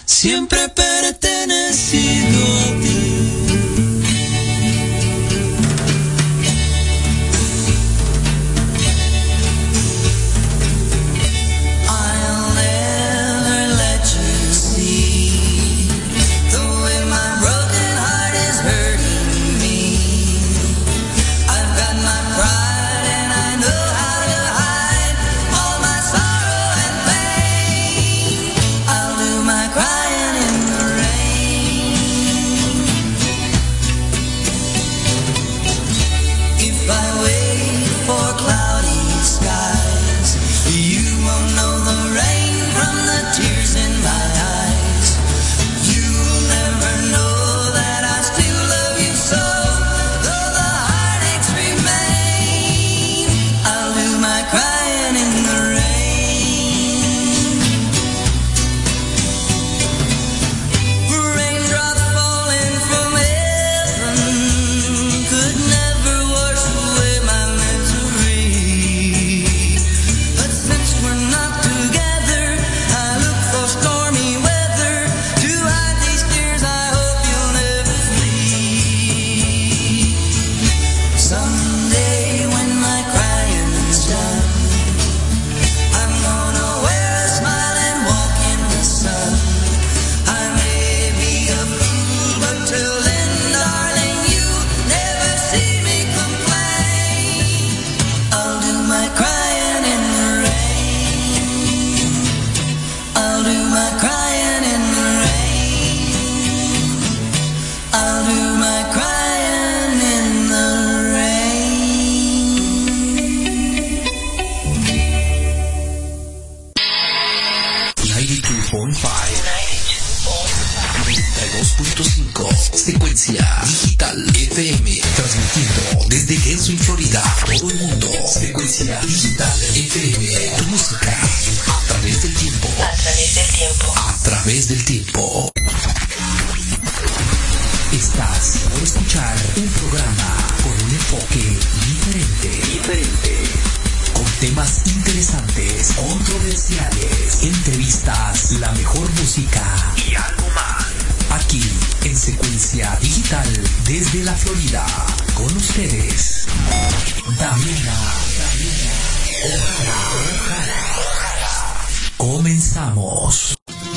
siempre he pertenecido a ti. Secuencia Digital FM, transmitiendo desde Gainesville, Florida, todo el mundo. Secuencia Digital FM, tu música a través del tiempo. A través del tiempo. A través del tiempo. Estás por escuchar un programa con un enfoque diferente. Con temas interesantes, controversiales, entrevistas, la mejor música y algo más. Aquí en Secuencia Digital desde la Florida, con ustedes, Damiana Ojara. Comenzamos.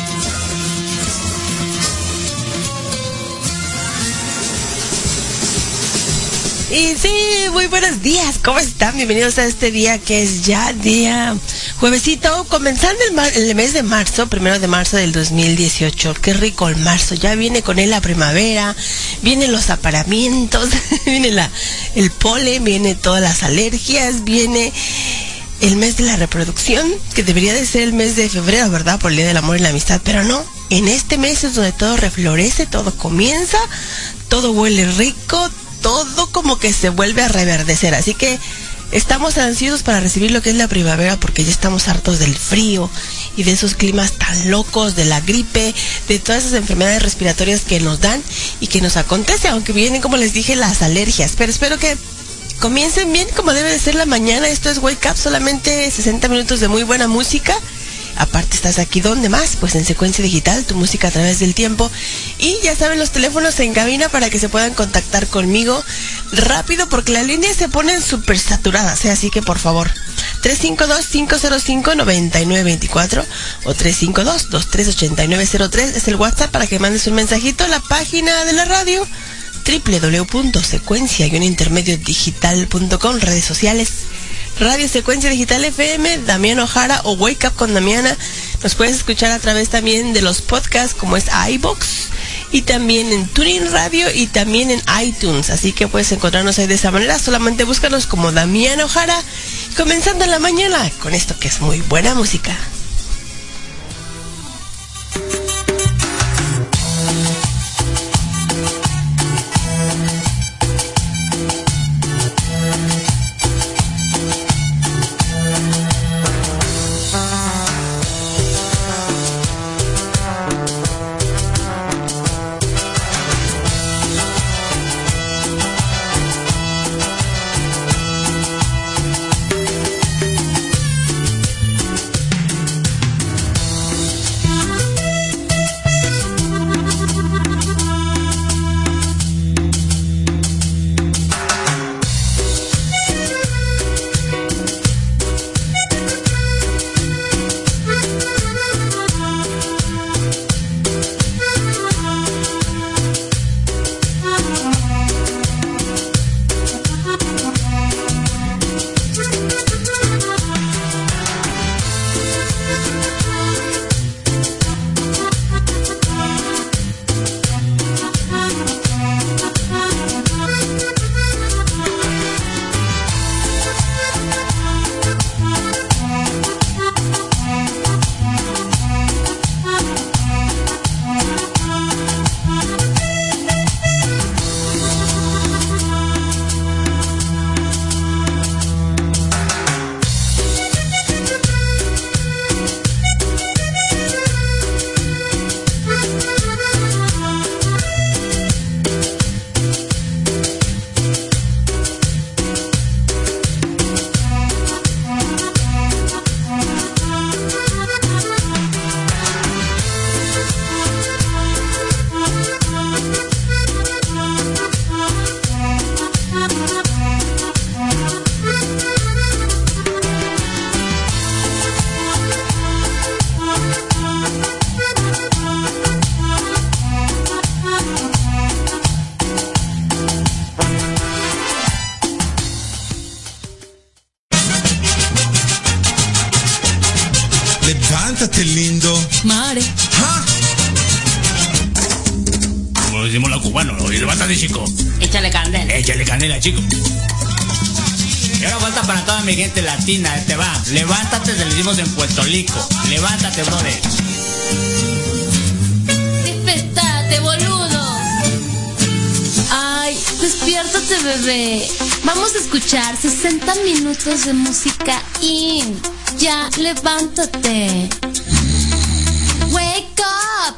Y sí, muy buenos días, ¿cómo están? Bienvenidos a este día que es ya día juevesito, comenzando el mes de marzo, 1 de marzo del 2018. Qué rico el marzo, ya viene con él la primavera, vienen los aparamientos, viene el polen, viene todas las alergias, viene el mes de la reproducción, que debería de ser el mes de febrero, ¿verdad? Por el Día del Amor y la Amistad, pero no. En este mes es donde todo reflorece, todo comienza, todo huele rico, todo como que se vuelve a reverdecer. Así que estamos ansiosos para recibir lo que es la primavera, porque ya estamos hartos del frío y de esos climas tan locos, de la gripe, de todas esas enfermedades respiratorias que nos dan y que nos acontece, aunque vienen, como les dije, las alergias. Pero espero que comiencen bien, como debe de ser la mañana. Esto es Wake Up, solamente 60 minutos de muy buena música. Aparte estás aquí, ¿dónde más? Pues en Secuencia Digital, tu música a través del tiempo. Y ya saben, los teléfonos en cabina para que se puedan contactar conmigo rápido, porque las líneas se ponen súper saturadas, así que por favor, 352-505-9924 o 352-238903 es el WhatsApp para que mandes un mensajito a la página de la radio www.secuencia-intermediodigital.com, redes sociales Radio Secuencia Digital FM, Damiana Ojara o Wake Up con Damiana. Nos puedes escuchar a través también de los podcasts como es iVoox y también en TuneIn Radio y también en iTunes. Así que puedes encontrarnos ahí de esa manera. Solamente búscanos como Damiana Ojara. Comenzando la mañana con esto que es muy buena música. Levántate, lindo. Mare. ¿Ah? Como decimos los cubanos, levántate, chico. Échale candela. Échale canela, chico. Y ahora falta para toda mi gente latina, va. Levántate, se lo decimos en Puerto Rico. Levántate, brother. Despertate, boludo. Ay, despiértate, bebé. Vamos a escuchar 60 minutos de música in. Ya, levántate. Wake up.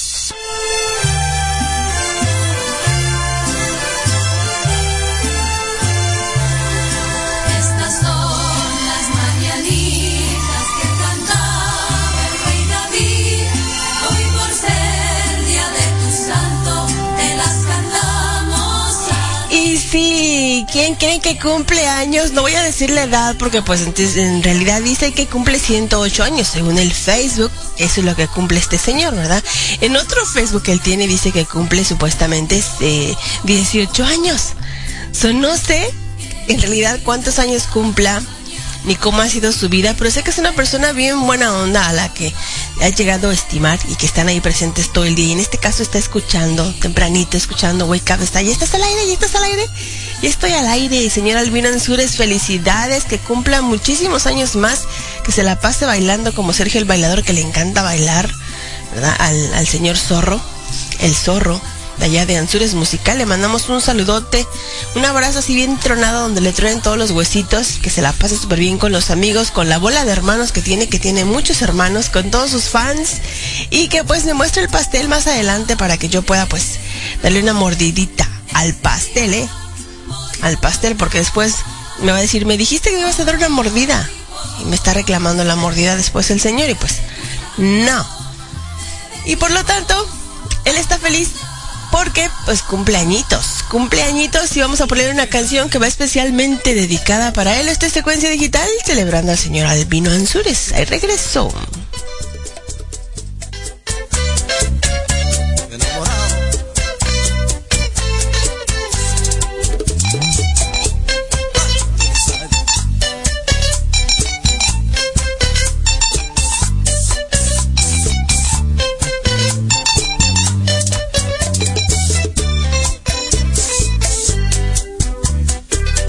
Estas son las mañanitas que cantaba el rey David. Hoy por ser día de tu santo, te las cantamos a ti. Y sí, ¿quién cree que cumple años? No voy a decir la edad porque pues entonces, en realidad dice que cumple 108 años según el Facebook. Eso es lo que cumple este señor, ¿verdad? En otro Facebook que él tiene dice que cumple supuestamente 18 años. No sé en realidad cuántos años cumpla ni cómo ha sido su vida, pero sé que es una persona bien buena onda a la que ha llegado a estimar y que están ahí presentes todo el día. Y en este caso está escuchando, tempranito, escuchando Wake Up. ¿Ya estás al aire? ¿Ya estás al aire? Ya estoy al aire. Señor Albino Ansures, felicidades, que cumpla muchísimos años más, que se la pase bailando como Sergio el Bailador, que le encanta bailar, ¿verdad? Al señor Zorro, el Zorro de allá de Ansures Musical, le mandamos un saludote, un abrazo así bien tronado donde le truenen todos los huesitos, que se la pase súper bien con los amigos, con la bola de hermanos que tiene muchos hermanos, con todos sus fans, y que pues me muestre el pastel más adelante para que yo pueda pues darle una mordidita al pastel, al pastel, porque después me va a decir, me dijiste que me ibas a dar una mordida, y me está reclamando la mordida después el señor, y pues no, y por lo tanto él está feliz porque pues cumpleañitos y vamos a poner una canción que va especialmente dedicada para él. Esta es Secuencia Digital celebrando al señor Albino Ansures. Ahí regreso.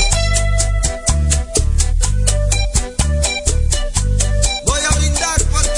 Voy a brindar por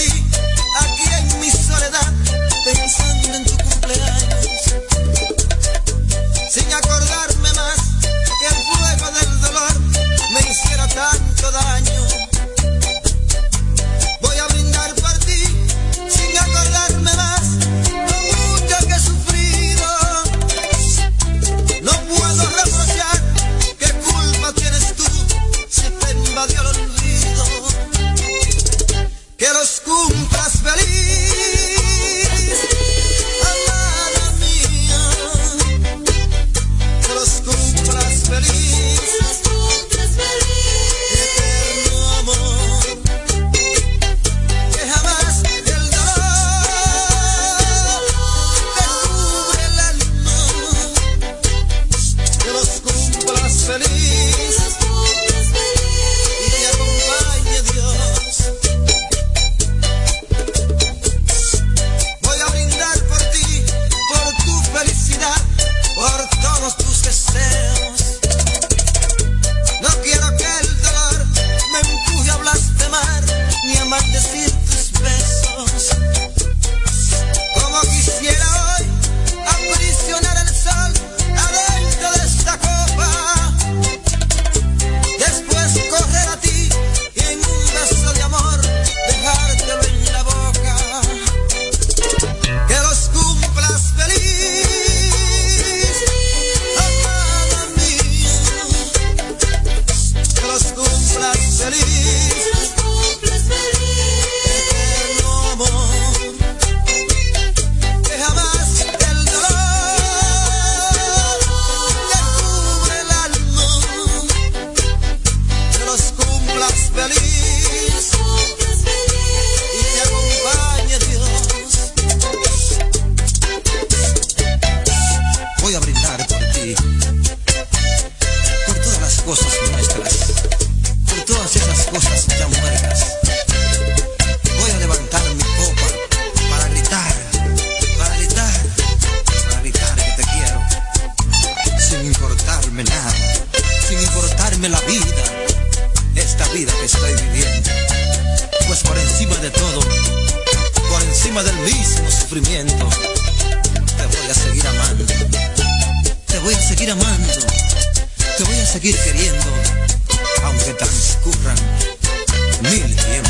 tanto, te voy a seguir amando. Te voy a seguir amando, te voy a seguir queriendo, aunque transcurran 1000 tiempos.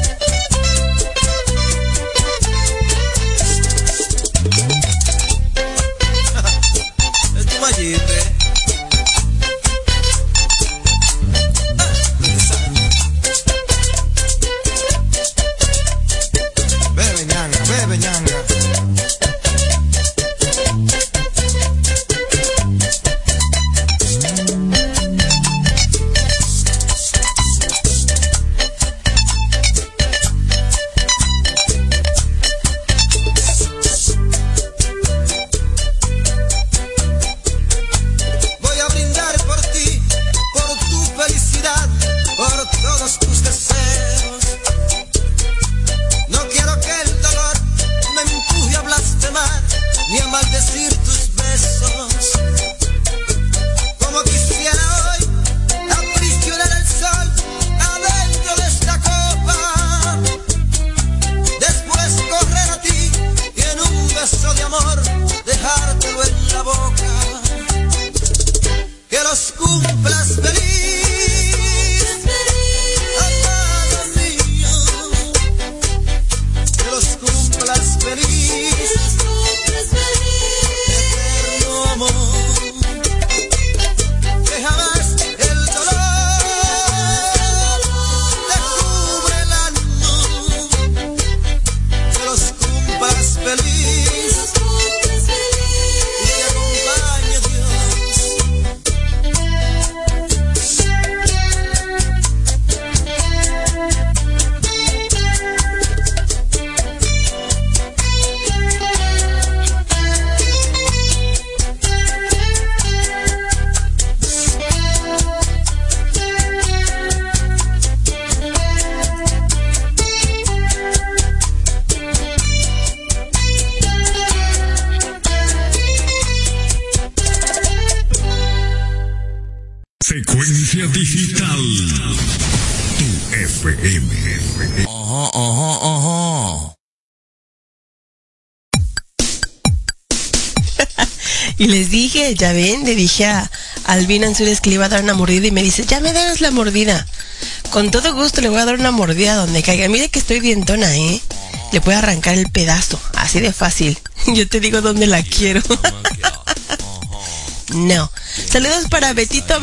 Es tu Mayimbe. Bebe ñanga. Voy a brindar por ti, por tu felicidad, por todos tus deseos. No quiero que el dolor me empuje a blasfemar ni a maldecir tus besos. Como quisiera hoy aprisionar el sol adentro de esta copa, después correr a ti y en un beso de amor dejártelo en la boca. Que los cumplas feliz, amado mío. Que los cumplas feliz, eterno amor. Que jamás el dolor te cubre el alma. Que los cumplas feliz y te acompañe Dios. Frecuencia digital. Tu FM. Y les dije, ya ven, le dije a Albina Ansures que le iba a dar una mordida y me dice, ya me das la mordida. Con todo gusto le voy a dar una mordida donde caiga. Mire que estoy dientona, ¿eh? Le puedo arrancar el pedazo, así de fácil. Yo te digo dónde la quiero. No. Saludos para Betito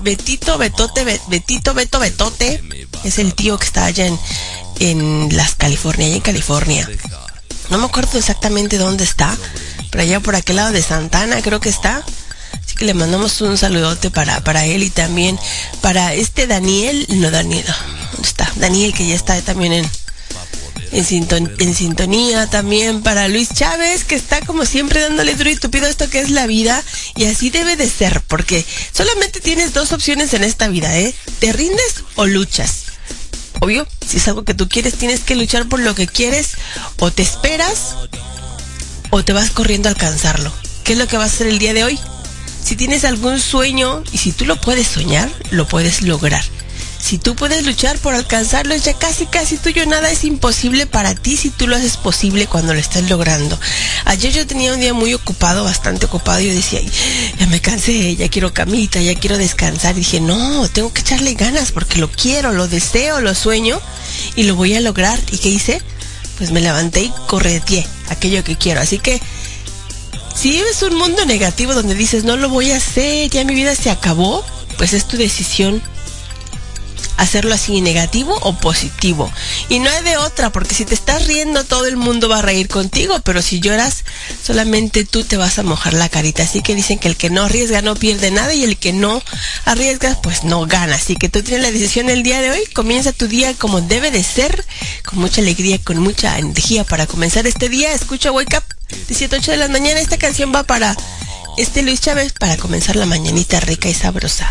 Betote. Es el tío que está allá en las California, allá en California. No me acuerdo exactamente dónde está, pero allá por aquel lado de Santana creo que está. Así que le mandamos un saludote para él y también para Daniel. No, ¿dónde está? Daniel, que ya está también en sintonía. También para Luis Chávez, que está como siempre dándole duro y tupido esto que es la vida, y así debe de ser, porque solamente tienes dos opciones en esta vida, ¿eh? Te rindes o luchas. Obvio, si es algo que tú quieres, tienes que luchar por lo que quieres, o te esperas o te vas corriendo a alcanzarlo. ¿Qué es lo que vas a hacer el día de hoy? Si tienes algún sueño, y si tú lo puedes soñar, lo puedes lograr. Si tú puedes luchar por alcanzarlo, es ya casi tuyo. Nada es imposible para ti si tú lo haces posible cuando lo estás logrando. Ayer yo tenía un día muy ocupado, bastante ocupado, y yo decía, ya me cansé, ya quiero camita, ya quiero descansar. Y dije, no, tengo que echarle ganas porque lo quiero, lo deseo, lo sueño y lo voy a lograr. ¿Y qué hice? Pues me levanté y correteé aquello que quiero. Así que si vives un mundo negativo donde dices, no lo voy a hacer, ya mi vida se acabó, pues es tu decisión hacerlo así, negativo o positivo. Y no hay de otra, porque si te estás riendo, todo el mundo va a reír contigo, pero si lloras, solamente tú te vas a mojar la carita. Así que dicen que el que no arriesga no pierde nada, y el que no arriesga pues no gana. Así que tú tienes la decisión el día de hoy. Comienza tu día como debe de ser, con mucha alegría, con mucha energía para comenzar este día. Escucha Wake Up de 7 a 8 de la mañana. Esta canción va para Luis Chávez, para comenzar la mañanita rica y sabrosa.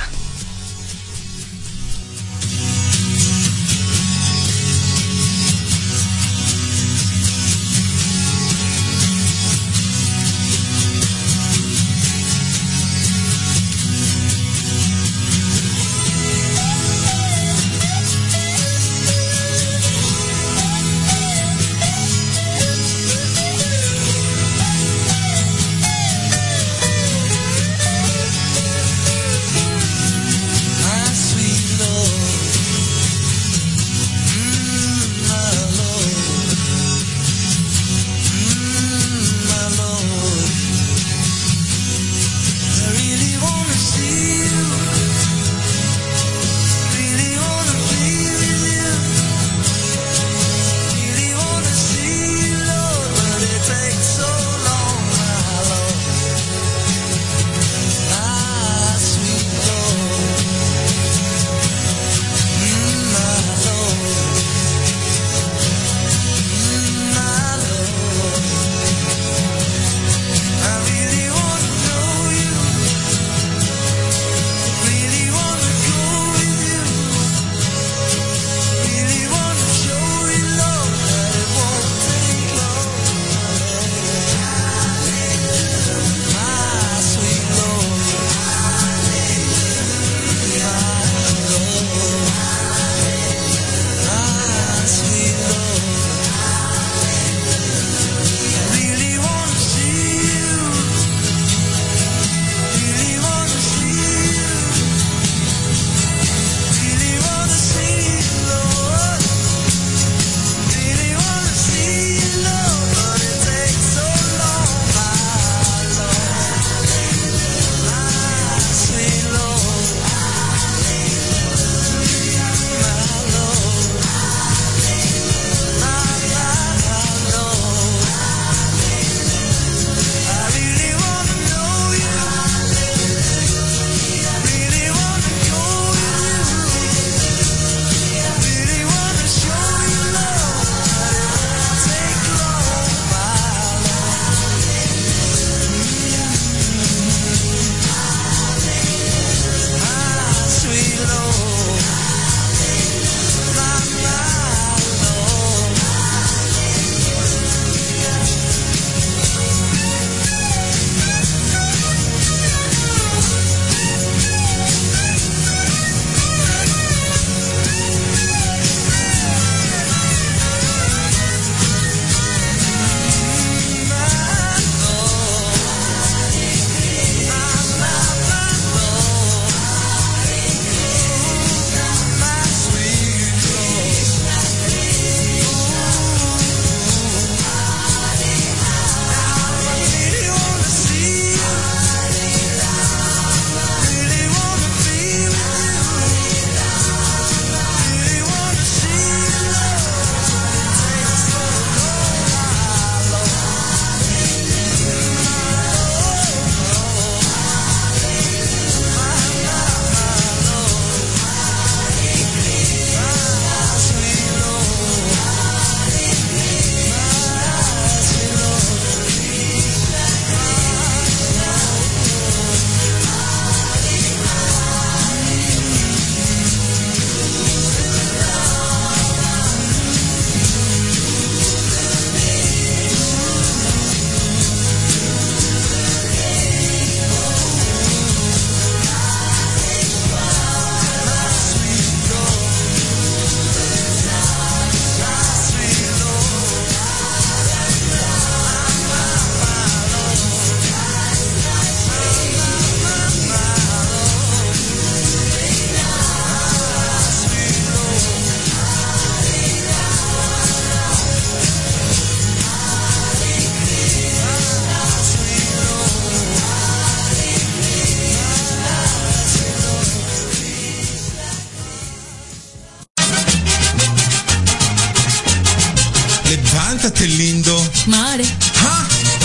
Qué lindo. Madre. ¿Ah?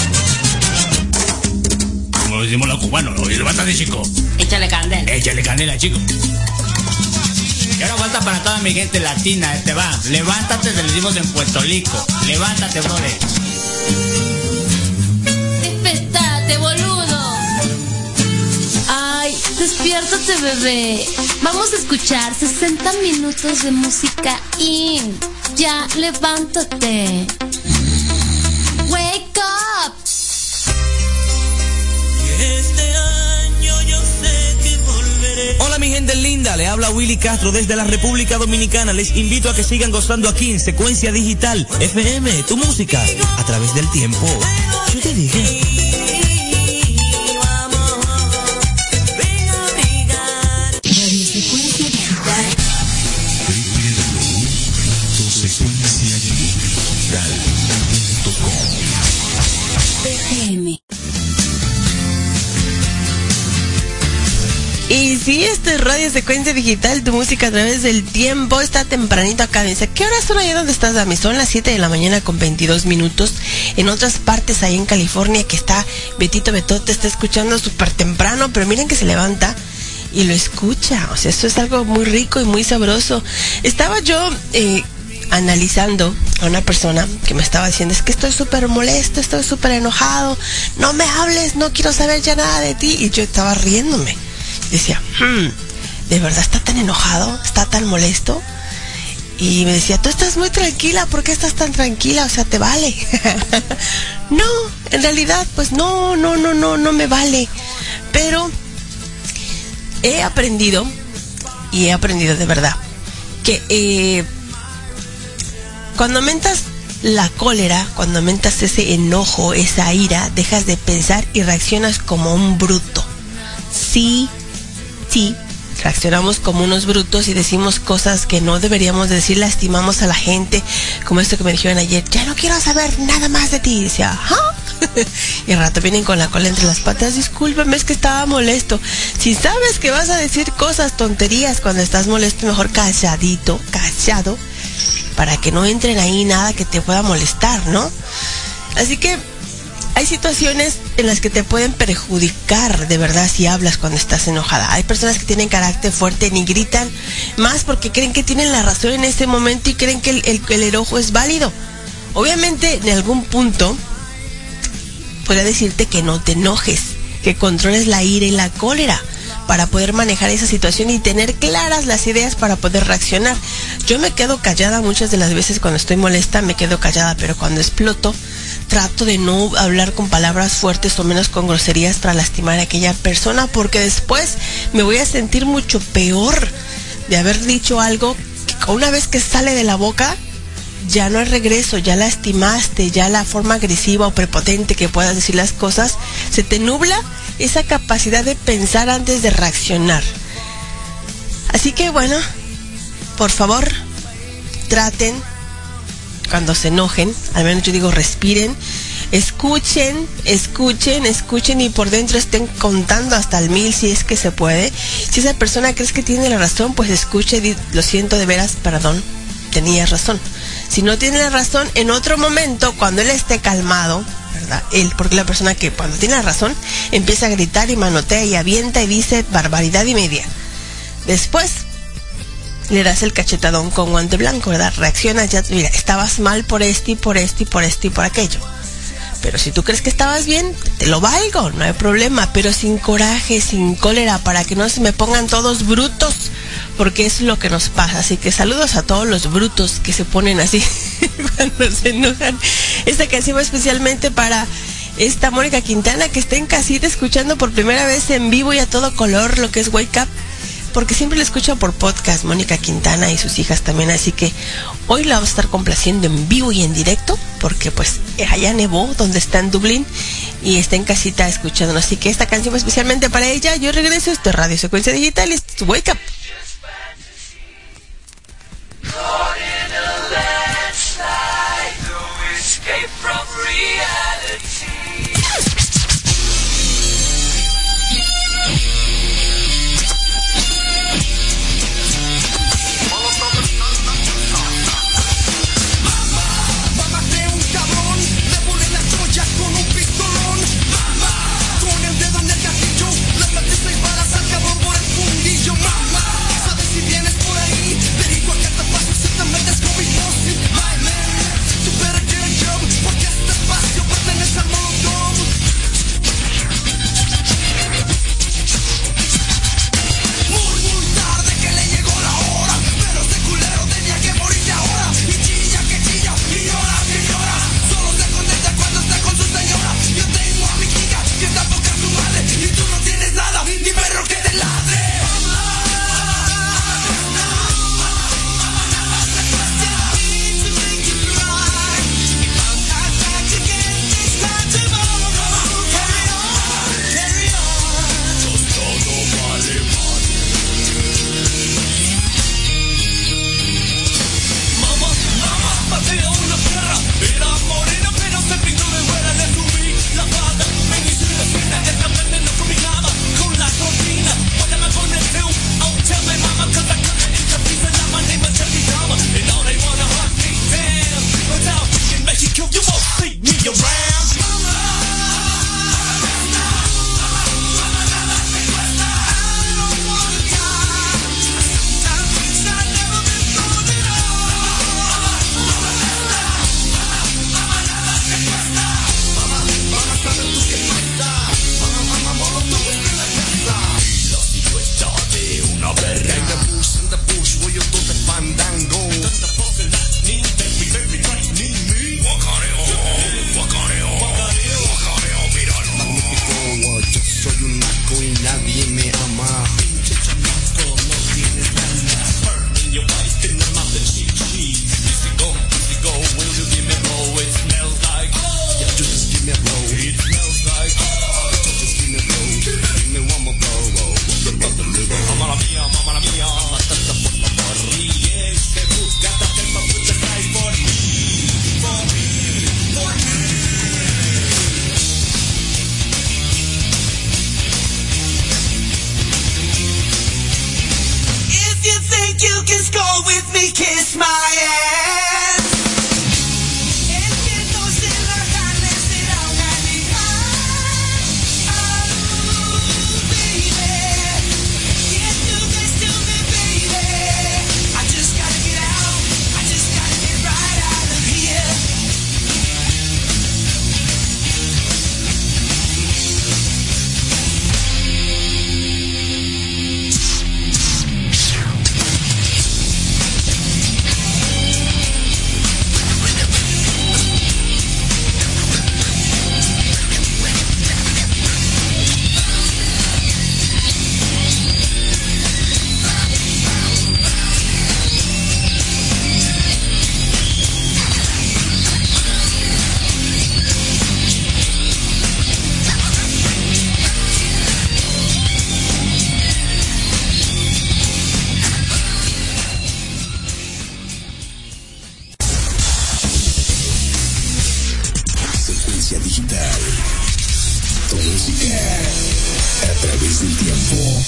Como decimos los cubanos, oye, levántate, chico. Échale candela. Échale candela, chico. Y ahora falta para toda mi gente latina, va. Levántate, te lo decimos en Puerto Rico. Levántate, brother. Despertate, boludo. Ay, despiértate, bebé. Vamos a escuchar 60 minutos de música in. Ya, levántate. Wake up. Hola mi gente linda, le habla Willy Castro desde la República Dominicana. Les invito a que sigan gozando aquí en Secuencia Digital FM, tu música a través del tiempo. Yo te dije. Radio Secuencia Digital. www.secuenciadigital.com. Y sí, esto es Radio Secuencia Digital, tu música a través del tiempo. Está tempranito acá. Me dice, ¿qué horas son allá donde estás, Dami? Son las 7 de la mañana con 22 minutos. En otras partes, ahí en California, que está Betito Betote, está escuchando súper temprano, pero miren que se levanta y lo escucha. O sea, esto es algo muy rico y muy sabroso. Estaba yo analizando a una persona que me estaba diciendo, es que estoy súper molesto, estoy súper enojado, no me hables, no quiero saber ya nada de ti. Y yo estaba riéndome. Decía, ¿de verdad está tan enojado? ¿Está tan molesto? Y me decía, tú estás muy tranquila, ¿por qué estás tan tranquila? O sea, ¿te vale? No, en realidad, pues no me vale. Pero he aprendido de verdad, que cuando aumentas la cólera, cuando aumentas ese enojo, esa ira, dejas de pensar y reaccionas como un bruto. Sí, reaccionamos como unos brutos y decimos cosas que no deberíamos decir, lastimamos a la gente, como esto que me dijeron ayer, ya no quiero saber nada más de ti. Y decía, ¿ah? Y al rato vienen con la cola entre las patas, discúlpame, es que estaba molesto. Si sabes que vas a decir cosas, tonterías cuando estás molesto, mejor callado, para que no entren ahí nada que te pueda molestar, ¿no? Así que hay situaciones en las que te pueden perjudicar de verdad si hablas cuando estás enojada. Hay personas que tienen carácter fuerte ni gritan más porque creen que tienen la razón en ese momento y creen que el enojo es válido. Obviamente, en algún punto, podría decirte que no te enojes, que controles la ira y la cólera para poder manejar esa situación y tener claras las ideas para poder reaccionar. Yo me quedo callada muchas de las veces cuando estoy molesta, me quedo callada, pero cuando exploto, trato de no hablar con palabras fuertes o menos con groserías para lastimar a aquella persona, porque después me voy a sentir mucho peor de haber dicho algo que una vez que sale de la boca ya no hay regreso, ya lastimaste, ya la forma agresiva o prepotente que puedas decir las cosas, se te nubla esa capacidad de pensar antes de reaccionar. Así que bueno, por favor, traten, cuando se enojen, al menos yo digo respiren, escuchen y por dentro estén contando hasta el 1000 si es que se puede. Si esa persona crees que tiene la razón, pues escuche y lo siento de veras, perdón, tenías razón. Si no tiene la razón, en otro momento, cuando él esté calmado, ¿verdad? Él, porque la persona que cuando tiene la razón empieza a gritar y manotea y avienta y dice barbaridad y media. Después le das el cachetadón con guante blanco, ¿verdad? Reaccionas, ya, mira, estabas mal por esto y por esto y por esto y por aquello. Pero si tú crees que estabas bien, te lo valgo, no hay problema, pero sin coraje, sin cólera, para que no se me pongan todos brutos, porque es lo que nos pasa. Así que saludos a todos los brutos que se ponen así cuando se enojan. Esta canción va especialmente para esta Mónica Quintana, que está en casita escuchando por primera vez en vivo y a todo color lo que es Wake Up, porque siempre la escucho por podcast, Mónica Quintana y sus hijas también, así que hoy la vamos a estar complaciendo en vivo y en directo, porque pues allá nevó, donde está en Dublín, y está en casita escuchándonos, así que esta canción es especialmente para ella. Yo regreso, esto es Radio Secuencia Digital, esto es Wake Up. Mamá, un cabrón. can score with me, kiss my ass. El viento se larga, será una amiga. Oh, baby, can't do this to me, baby. I just gotta get out, I just gotta get right out of here. Secuencia digital. Tu música a través del tiempo.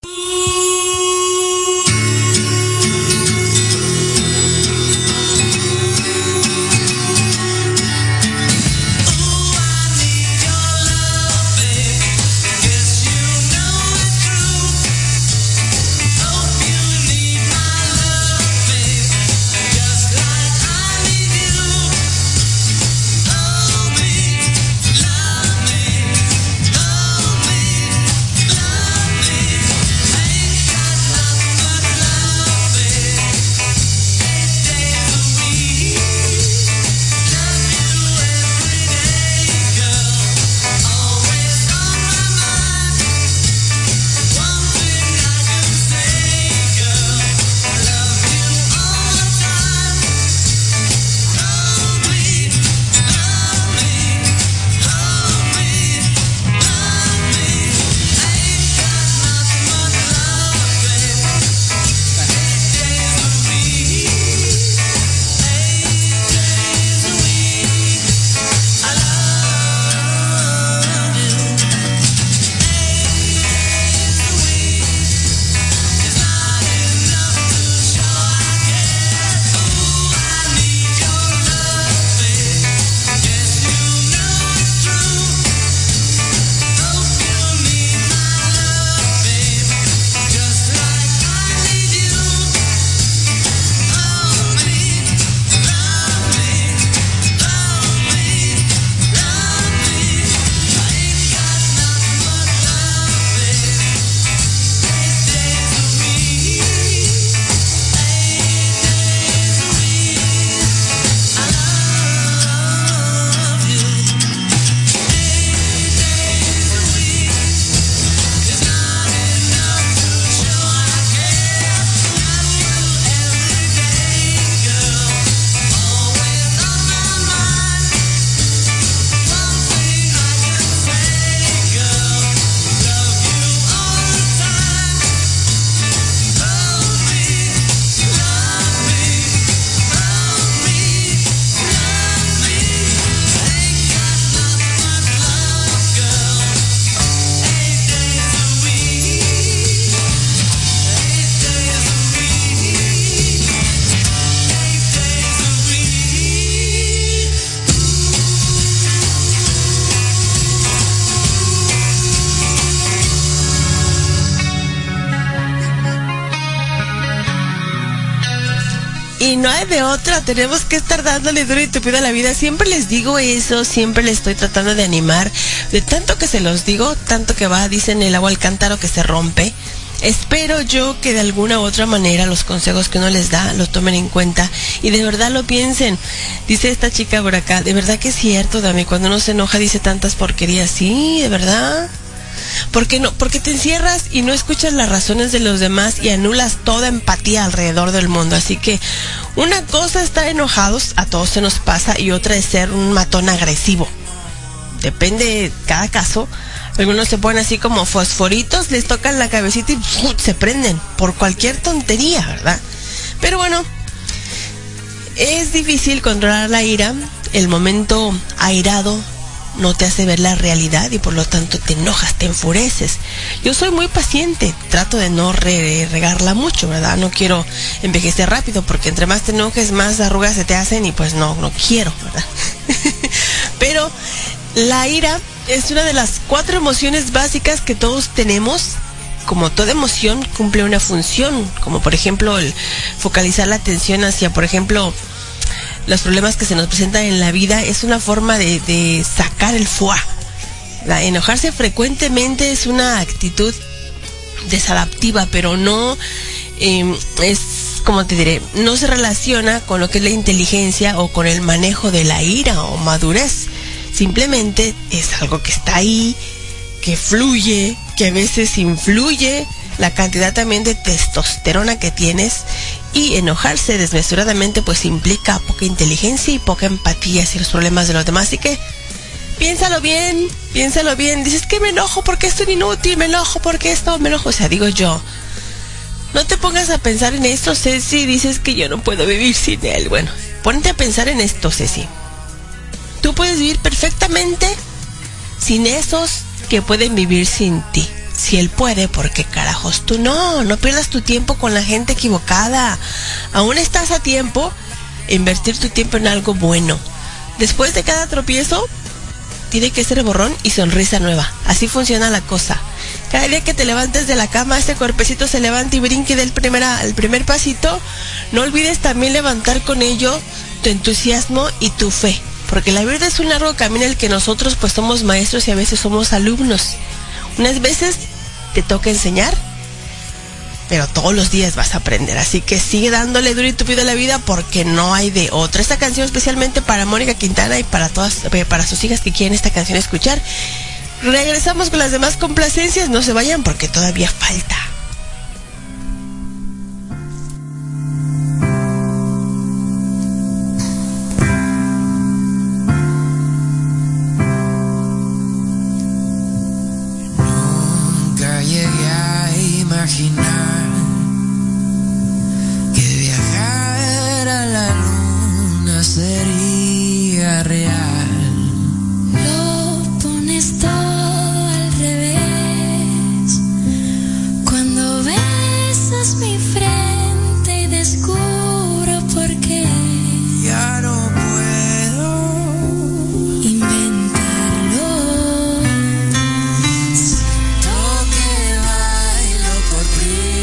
Y no hay de otra, tenemos que estar dándole duro y tupido a la vida. Siempre les digo eso, siempre les estoy tratando de animar. De tanto que se los digo, tanto que va, dicen el agua al cántaro que se rompe. Espero yo que de alguna u otra manera los consejos que uno les da los tomen en cuenta y de verdad lo piensen. Dice esta chica por acá, de verdad que es cierto, Dami, cuando uno se enoja dice tantas porquerías. Sí, de verdad. ¿Por qué no? Porque te encierras y no escuchas las razones de los demás y anulas toda empatía alrededor del mundo. Así que una cosa es estar enojados, a todos se nos pasa, y otra es ser un matón agresivo. Depende de cada caso. Algunos se ponen así como fosforitos, les tocan la cabecita y se prenden por cualquier tontería, ¿verdad? Pero bueno, es difícil controlar la ira, el momento airado no te hace ver la realidad y por lo tanto te enojas, te enfureces. Yo soy muy paciente, trato de no regarla mucho, ¿verdad? No quiero envejecer rápido porque entre más te enojes, más arrugas se te hacen y pues no quiero, ¿verdad? Pero la ira es una de las 4 emociones básicas que todos tenemos. Como toda emoción cumple una función, como por ejemplo el focalizar la atención hacia, por ejemplo, los problemas que se nos presentan en la vida. Es una forma de sacar el fuá. Enojarse frecuentemente es una actitud desadaptiva, pero no es, como te diré, no se relaciona con lo que es la inteligencia o con el manejo de la ira o madurez. Simplemente es algo que está ahí, que fluye, que a veces influye la cantidad también de testosterona que tienes, y enojarse desmesuradamente pues implica poca inteligencia y poca empatía hacia los problemas de los demás. Así que piénsalo bien. Dices que me enojo porque estoy inútil, me enojo porque esto, me enojo. O sea, digo yo, no te pongas a pensar en esto, Ceci. Dices que yo no puedo vivir sin él. Bueno, ponte a pensar en esto, Ceci. Tú puedes vivir perfectamente sin esos que pueden vivir sin ti. Si él puede, ¿por qué carajos tú no? No pierdas tu tiempo con la gente equivocada. Aún estás a tiempo de invertir tu tiempo en algo bueno. Después de cada tropiezo, tiene que ser borrón y sonrisa nueva. Así funciona la cosa. Cada día que te levantes de la cama, este cuerpecito se levanta y brinque del primer pasito. No olvides también levantar con ello tu entusiasmo y tu fe. Porque la vida es un largo camino en el que nosotros pues somos maestros y a veces somos alumnos. Unas veces te toca enseñar, pero todos los días vas a aprender. Así que sigue dándole duro y tupido a la vida porque no hay de otra. Esta canción especialmente para Mónica Quintana y para sus hijas que quieren esta canción escuchar. Regresamos con las demás complacencias. No se vayan porque todavía falta. Imaginar que viajar a la luna sería real. Lo pones todo al revés cuando besas mi frente y descubro por qué. Ya no puedo inventarlo. Siento que bailo por primera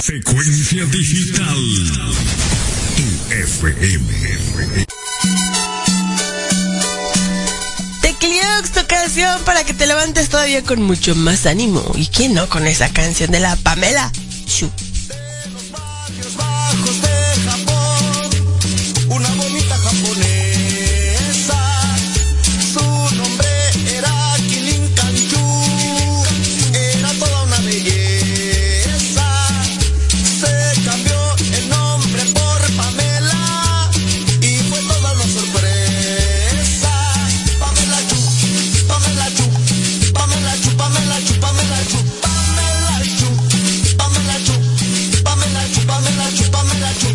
Secuencia digital. Tu FM. Tecliox, tu canción para que te levantes todavía con mucho más ánimo. ¿Y quién no con esa canción de la Pamela Chu? Bajos de Japón, una bonita japonesa, su nombre era Kilin Kanchu, era toda una belleza, se cambió el nombre por Pamela y fue toda una sorpresa. Pamela Chu, Pamela Chu, Pamela Chu, Pamela Chu, Pamela Chu, Pamela Chu, Pamela Chu, Pamela Chu, Pamela Chu, Pamela Chu,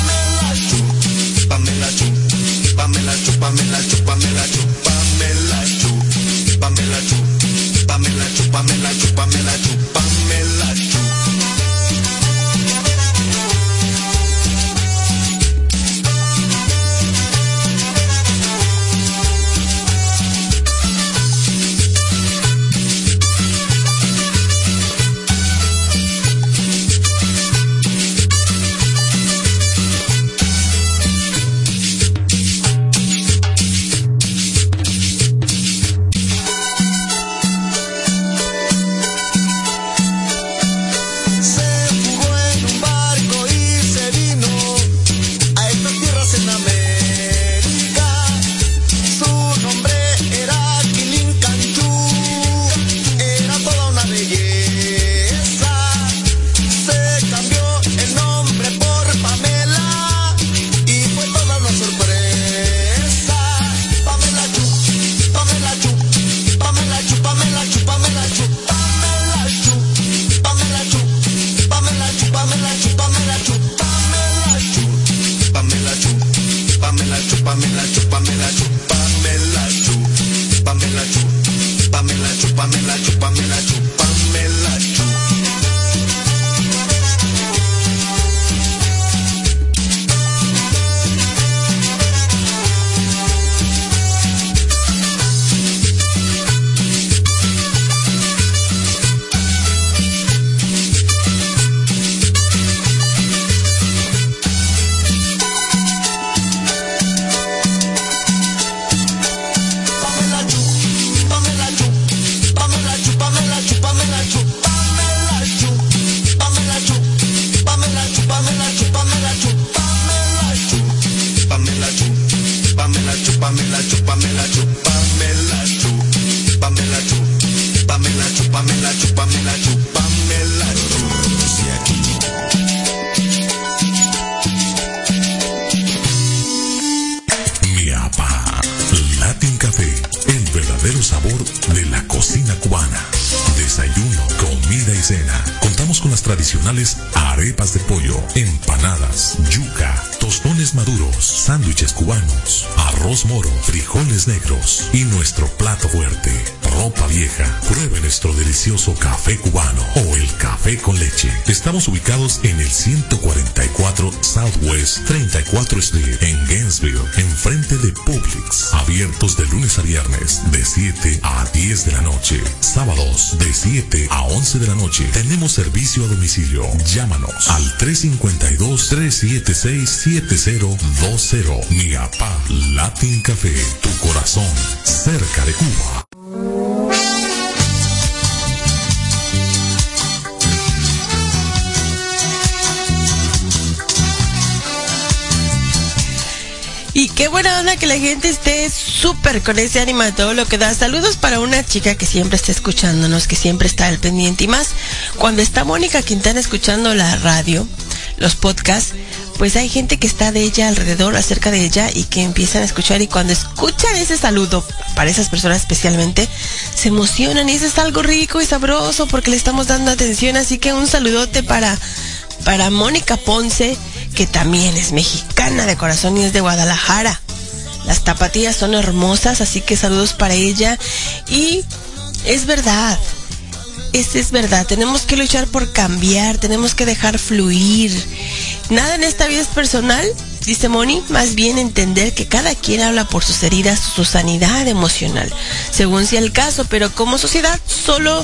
Pamela Chu, Pamela Chu, Pamela Chu, Pamela Chu, Pamela Chu, Pamela Chu, Pamela Chu, Pamela Chu, Pamela Chu, Pamela Chu. Arepas de pollo, empanadas, yuca, tostones maduros, sándwiches cubanos, arroz moro, frijoles negros y nuestro plato fuerte, ropa vieja. Pruebe nuestro delicioso café cubano o el café con leche. Estamos ubicados en el 144 Southwest 34 Street en Gainesville, enfrente de Publix. Abiertos de lunes a viernes de 7 a 10 de la noche. Sábados de 7 a 11 de la noche. Tenemos servicio a domicilio. Llámanos al 352-376-7020. Miapa Latin Café, tu corazón cerca de Cuba. Y qué buena onda que la gente esté súper con ese ánimo a todo lo que da. Saludos para una chica que siempre está escuchándonos, que siempre está al pendiente. Y más, cuando está Mónica Quintana escuchando la radio, los podcasts, pues hay gente que está de ella alrededor, acerca de ella, y que empiezan a escuchar. Y cuando escuchan ese saludo, para esas personas especialmente, se emocionan. Y eso es algo rico y sabroso porque le estamos dando atención. Así que un saludote para Mónica Ponce, que también es mexicana de corazón y es de Guadalajara. Las tapatías son hermosas, así que saludos para ella. Y es verdad, es verdad, tenemos que luchar por cambiar, tenemos que dejar fluir. Nada en esta vida es personal, dice Moni, más bien entender que cada quien habla por sus heridas, su sanidad emocional, según sea el caso, pero como sociedad solo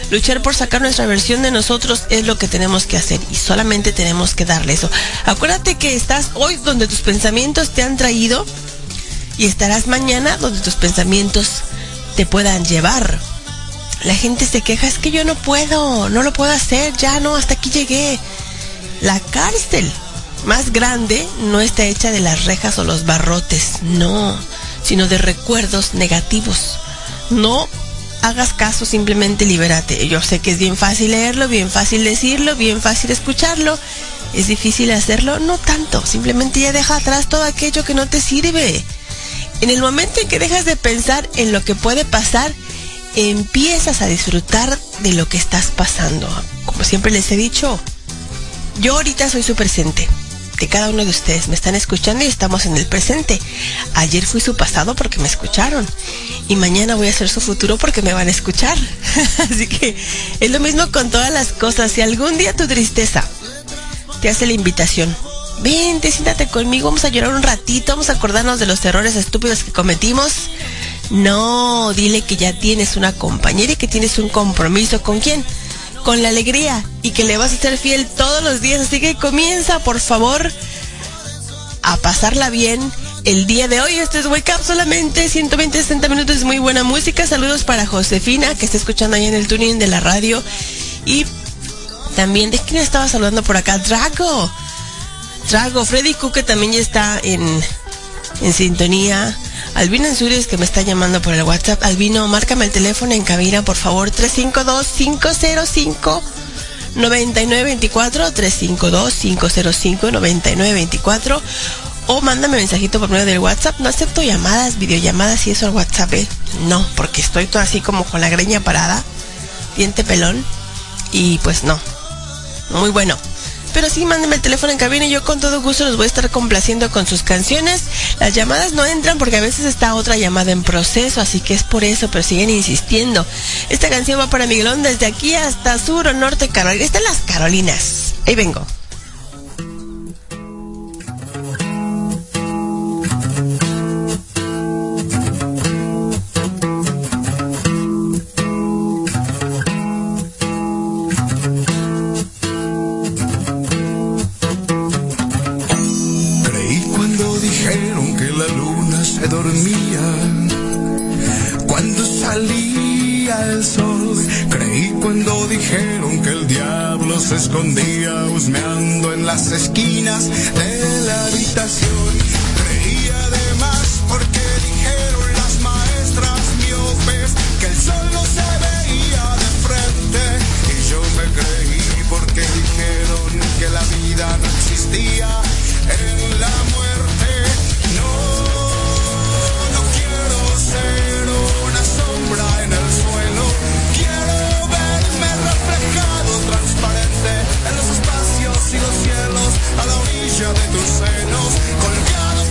Luchar por sacar nuestra versión de nosotros es lo que tenemos que hacer y solamente tenemos que darle eso. Acuérdate que estás hoy donde tus pensamientos te han traído y estarás mañana donde tus pensamientos te puedan llevar. La gente se queja, es que yo no lo puedo hacer, ya no, hasta aquí llegué. La cárcel más grande no está hecha de las rejas o los barrotes, no, sino de recuerdos negativos. No hagas caso, simplemente libérate. Yo sé que es bien fácil leerlo, bien fácil decirlo, bien fácil escucharlo. ¿Es difícil hacerlo? No tanto, simplemente ya deja atrás todo aquello que no te sirve. En el momento en que dejas de pensar en lo que puede pasar, empiezas a disfrutar de lo que estás pasando. Como siempre les he dicho, yo ahorita soy su presente. De cada uno de ustedes me están escuchando y estamos en el presente. Ayer fui su pasado porque me escucharon y mañana voy a ser su futuro porque me van a escuchar. Así que es lo mismo con todas las cosas. Si algún día tu tristeza te hace la invitación, vente, siéntate conmigo, vamos a llorar un ratito, vamos a acordarnos de los errores estúpidos que cometimos. No, dile que ya tienes una compañera y que tienes un compromiso. ¿Con quién? Con la alegría, y que le vas a ser fiel todos los días. Así que comienza, por favor, a pasarla bien el día de hoy. Este es Wake Up, solamente 120-60 minutos de muy buena música. Saludos para Josefina, que está escuchando ahí en el tuning de la radio. Y también, ¿de quién estaba saludando por acá? Drago, Freddy Cook, que también ya está en sintonía. Albino Ansurios, que me está llamando por el WhatsApp. Albino, márcame el teléfono en cabina, por favor, 352-505-9924, 352-505-9924, o mándame mensajito por medio del WhatsApp. No acepto llamadas, videollamadas y eso al WhatsApp, no, porque estoy toda así como con la greña parada, diente pelón, y pues no, muy bueno. Pero sí, mándenme el teléfono en cabina y yo con todo gusto los voy a estar complaciendo con sus canciones. Las llamadas no entran porque a veces está otra llamada en proceso, así que es por eso, pero siguen insistiendo. Esta canción va para Miguelón desde aquí hasta sur o norte Carolina. Están las Carolinas. Ahí vengo. Se escondía husmeando en las esquinas de la habitación. Creía además porque dijeron las maestras miopes que el sol no se veía de frente, y yo me creí porque dijeron que la vida no existía en la muerte. No quiero ser una sombra en el suelo, quiero verme reflejado transparente en los espacios y los cielos, a la orilla de tus senos, colgado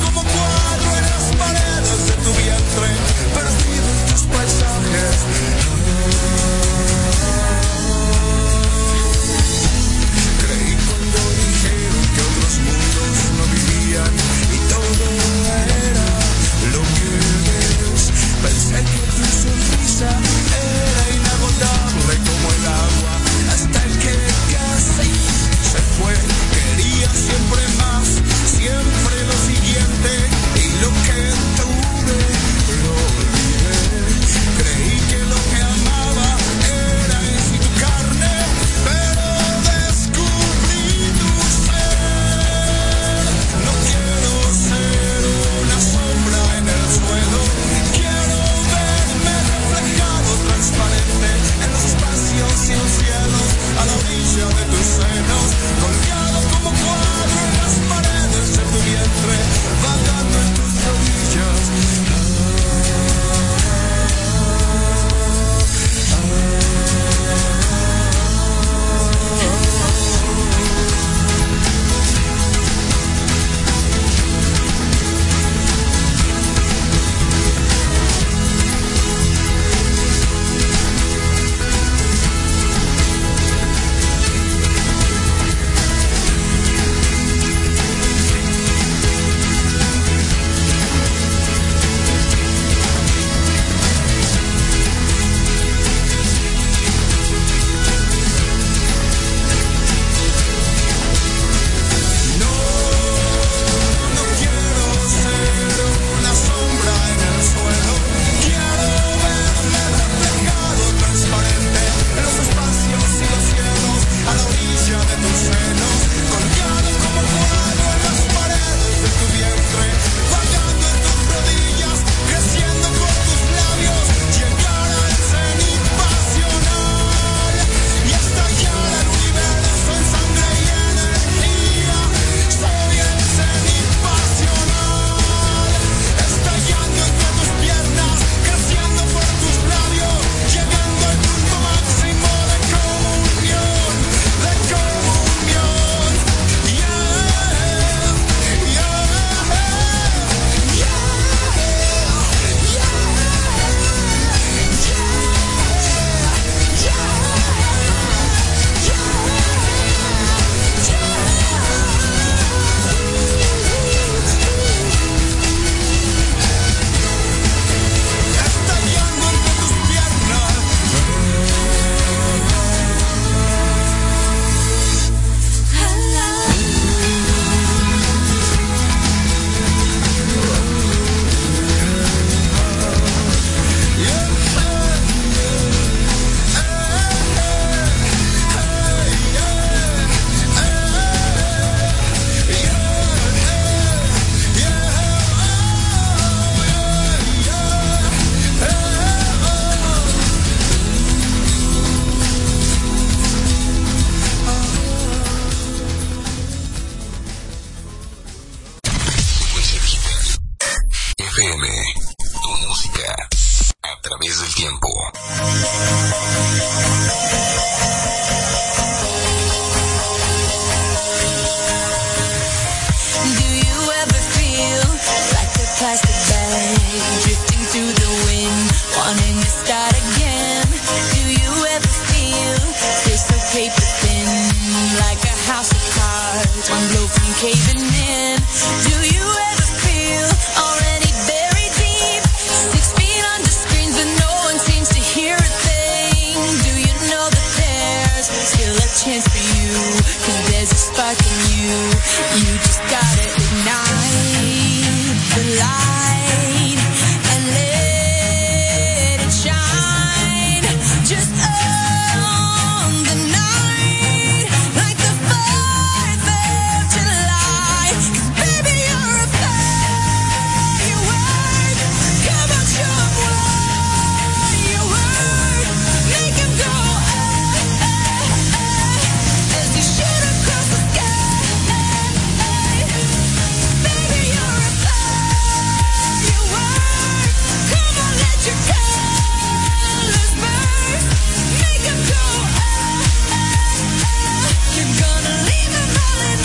caving in. Do you ever feel already buried deep? 6 feet under screens, but no one seems to hear a thing. Do you know that there's still a chance for you? 'Cause there's a spark in you. You just gotta ignite the light and let it shine. Just on the night, like the 4th of July. 'Cause baby, you're a firework. Come on, show 'em what you work. Make 'em go as you shoot across the sky. Baby, you're a firework. Come on, let your colors burst. Make 'em go You're gonna leave 'em all in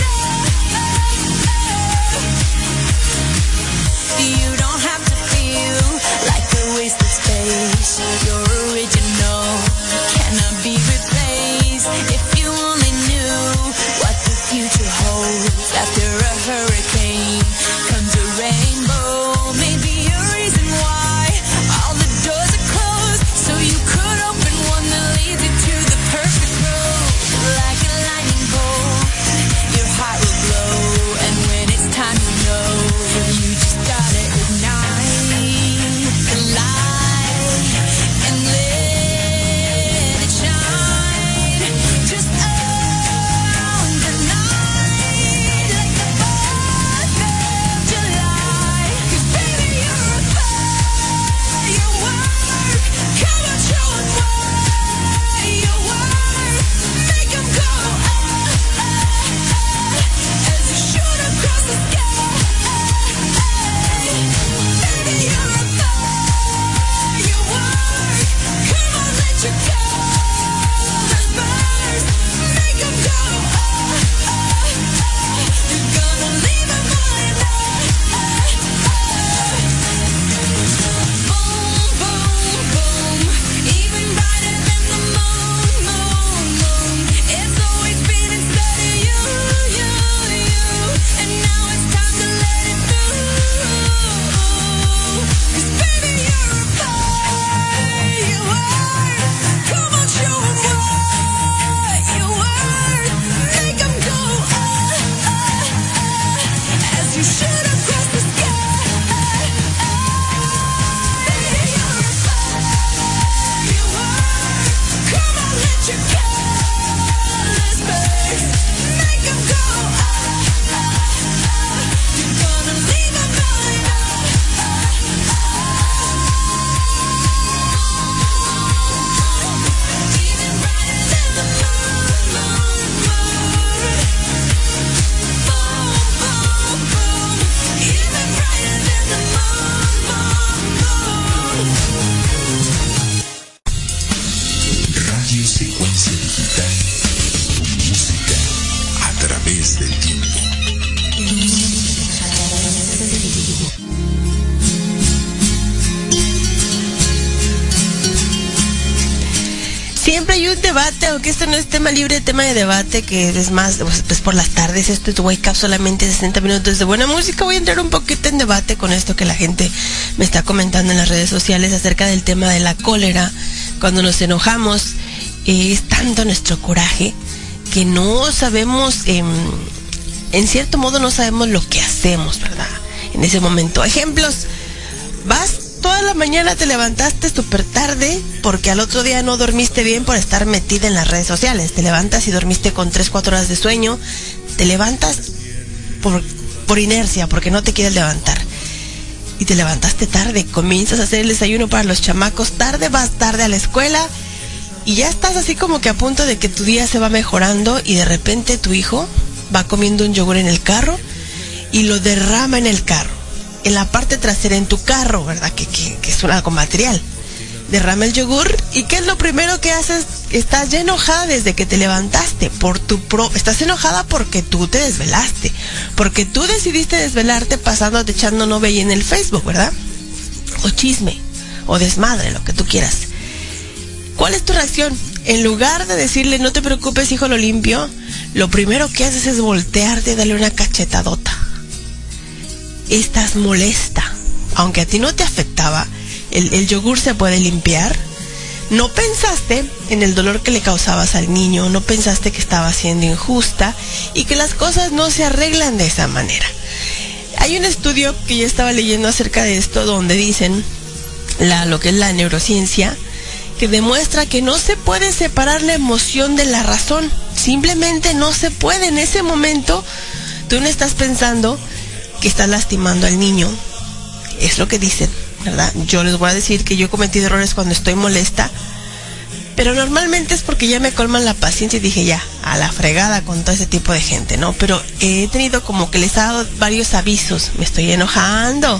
You don't have to feel like a wasted space. You're original, cannot be replaced. If you only knew what the future holds. After a hurricane comes a rainbow. Maybe a reason why all the doors are closed, so you could open one that leads you to the perfect road. Like a lightning bolt, your heart will glow, and when it's time to know, you just gotta ignite the light and let it shine. Just on the night, like the 4th of July. 'Cause baby, you're a firework. Come on, show 'em what you work. Make 'em go as you shoot across the sky. Baby, you're a firework. Come on, let your colors burst. Make 'em go You're gonna leave 'em all in Boom, boom, boom. Even brighter than the moon, moon, moon. It's always been inside of you, you, you. And now it's time to let it through. 'Cause baby, you're a firework. Come on, show 'em what you work. Make 'em go as you shoot across the sky. Baby, you're a firework. Come on, let your colors burst. Make 'em go You're gonna leave 'em all in Even brighter than the moon, moon, moon. Boom, boom, boom. Even brighter than the moon, moon, moon. Radio Secuencia Digital, tu música a través del tiempo. Siempre hay un debate, aunque esto no es tema libre, tema de debate, que es más, pues por las tardes, esto es Wake Up, solamente 60 minutos de buena música. Voy a entrar un poquito en debate con esto que la gente me está comentando en las redes sociales acerca del tema de la cólera. Cuando nos enojamos, es tanto nuestro coraje que no sabemos, en cierto modo no sabemos lo que hacemos, ¿verdad? En ese momento. Ejemplos, vas toda la mañana, te levantaste súper tarde porque al otro día no dormiste bien por estar metida en las redes sociales. Te levantas y dormiste con 3-4 horas de sueño. Te levantas por inercia, porque no te quieres levantar. Y te levantaste tarde, comienzas a hacer el desayuno para los chamacos tarde, vas tarde a la escuela y ya estás así como que a punto de que tu día se va mejorando y de repente tu hijo va comiendo un yogur en el carro y lo derrama en el carro, en la parte trasera, en tu carro, ¿verdad? Que es algo material. Derrama el yogur y ¿qué es lo primero que haces? Estás ya enojada desde que te levantaste estás enojada porque tú te desvelaste, porque tú decidiste desvelarte pasándote echando novela en el Facebook, ¿verdad? O chisme, o desmadre, lo que tú quieras. ¿Cuál es tu reacción? en lugar de decirle, no te preocupes, hijo, lo limpio, lo primero que haces es voltearte y darle una cachetadota. Estás molesta. Aunque a ti no te afectaba, el yogur se puede limpiar. No pensaste en el dolor que le causabas al niño, no pensaste que estaba siendo injusta y que las cosas no se arreglan de esa manera. Hay un estudio que yo estaba leyendo acerca de esto donde dicen, lo que es la neurociencia, que demuestra que no se puede separar la emoción de la razón. Simplemente no se puede. En ese momento tú no estás pensando que estás lastimando al niño. Es lo que dicen, ¿verdad? Yo les voy a decir que yo he cometido errores cuando estoy molesta, pero normalmente es porque ya me colman la paciencia y dije, ya, a la fregada con todo ese tipo de gente, ¿no? Pero he tenido como que les he dado varios avisos. Me estoy enojando.